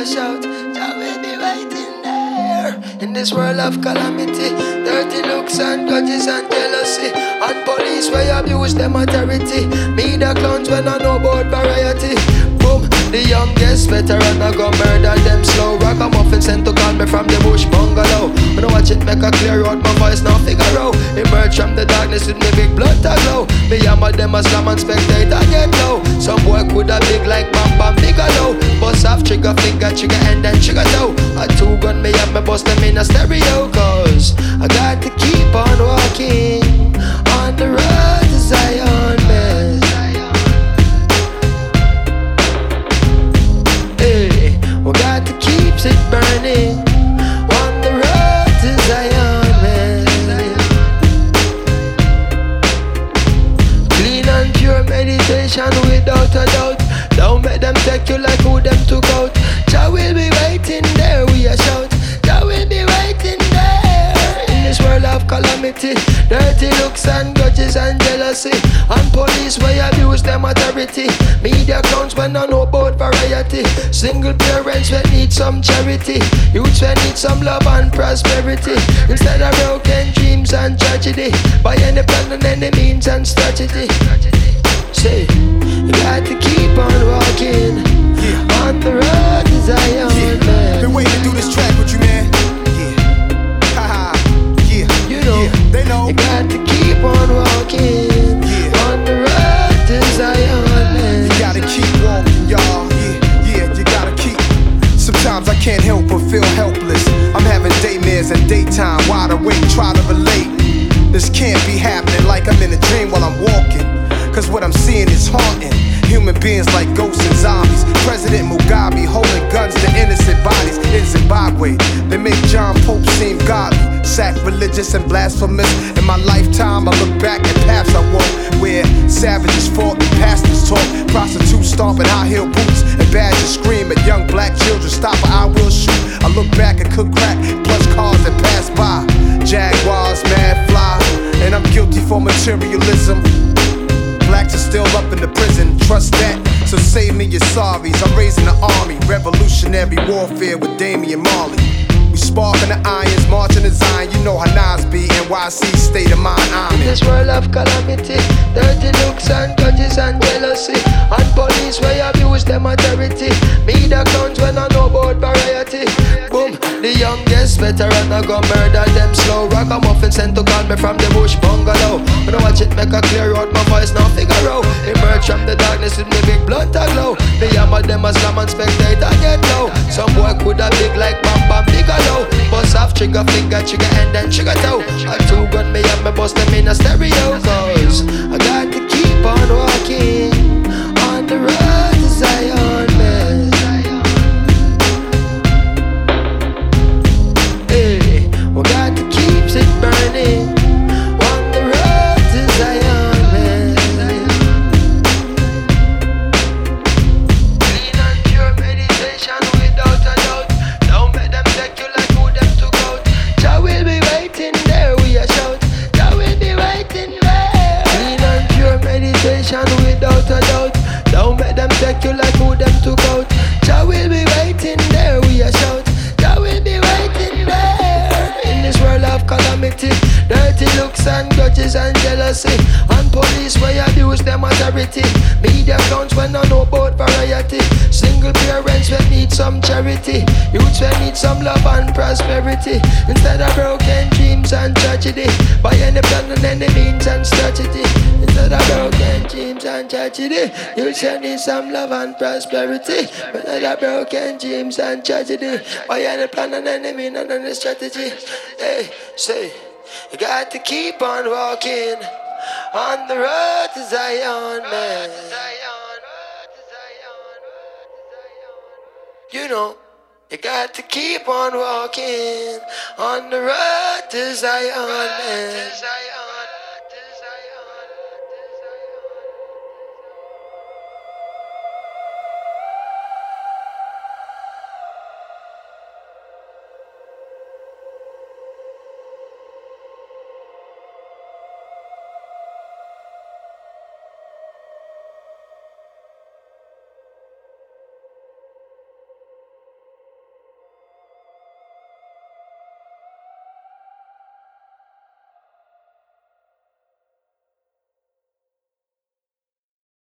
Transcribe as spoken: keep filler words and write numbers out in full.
a shout. Jah will be waiting there. In this world of calamity, dirty looks and grudges and jealousy, and police where abuse them authority. Me the clowns when I know about variety. Boom, the youngest veteran I go murder them slow. Ragamuffin sent to call me from the bush bungalow. When I watch it make a clear out my voice now figure out. Emerge from the darkness with me big blood to glow. Me hammer them a slam and spectator get low. Some boy coulda big like bam bam bigger low. Bust off trigger finger, trigger and then trigger toe. A two gun me have me bust them in a stereo. Cause I got to keep on walking on the road to Zion, man. Hey, we got to keep it burning on the road to Zion, man. Clean and pure meditation without a doubt. Don't make them take you like who them took out. Jah will be waiting there, we a shout. Jah will be waiting there. In this world of calamity, dirty looks and grudges and jealousy, and police where abuse them authority. Media clowns when I know about variety. Single parents when need some charity. Youths when need some love and prosperity. Instead of broken dreams and tragedy, by any plan and any means and strategy. Say, you got to keep on walking, yeah, on the road to Zion, yeah, man. Been waiting to do this track with you, man. Yeah, haha, yeah. You know, yeah, they know. You got to keep on walking, yeah, on the road to Zion, man. You gotta keep walking, y'all. Yeah, yeah, you gotta keep. Sometimes I can't help but feel helpless. I'm having daymares and daytime, wide awake, try to relate. This can't be happening like I'm in a dream while I'm walking. Cause what I'm seeing is haunting. Human beings like ghosts and zombies. President Mugabe holding guns to innocent bodies in Zimbabwe. They make John Pope seem godly, sacrilegious and blasphemous. In my lifetime I look back at paths I walk, where savages fought and pastors talk. Prostitutes stomping high heel boots and badgers scream at young black children. Stop or I will shoot. I look back and cook crack, plush cars that pass by. Jaguars, mad fly, and I'm guilty for materialism. Blacks are still up in the prison, trust that. So save me your sorries. I'm raising the army, revolutionary warfare with Damian Marley. We sparking the irons, marching the Zion. You know how Nas be, N Y C state of mind. I'm in this world of calamity, dirty looks and grudges and jealousy, and police where abuse them authority. Me the clowns when I know about variety. Boom, the youngest veteran I go murder them slow. Ragamuffin sent to call me from the bush bungalow. When I watch it make a clear out my voice now figure out. Emerge from the darkness with me big blood to glow. Me hammer them a slam and spectator get low. Some boy coulda big like bam bam bigger low. Bust off trigger finger, trigger and then trigger toe. A two gun me have me bust them in a stereo. Cause I got to keep on walking on the road to Zion, man. Hey, we got to keep it burning on the road to Zion, man. Clean and pure meditation without a doubt. Don't make them take you like who them took out. Jah will be waiting there, we a shout. Jah will be waiting there. Clean and pure meditation without a doubt. Don't make them take you like who them took out. Jah will be waiting there, we a shout. Jah will be waiting there. In this world of calamity, dirty looks and grudges and jealousy, and police where abuse them authority. Media clowns when I know about variety. Single parents when need some charity. Youths when need some love and prosperity. Instead of broken dreams and tragedy, by any plan and any means and strategy. Instead of broken dreams and tragedy, youths when need some love and prosperity. Instead of broken dreams and tragedy, by any plan and any means and any strategy. Hey, say, you got to keep on walking on the road to Zion, man. You know, you got to keep on walking on the road to Zion, man.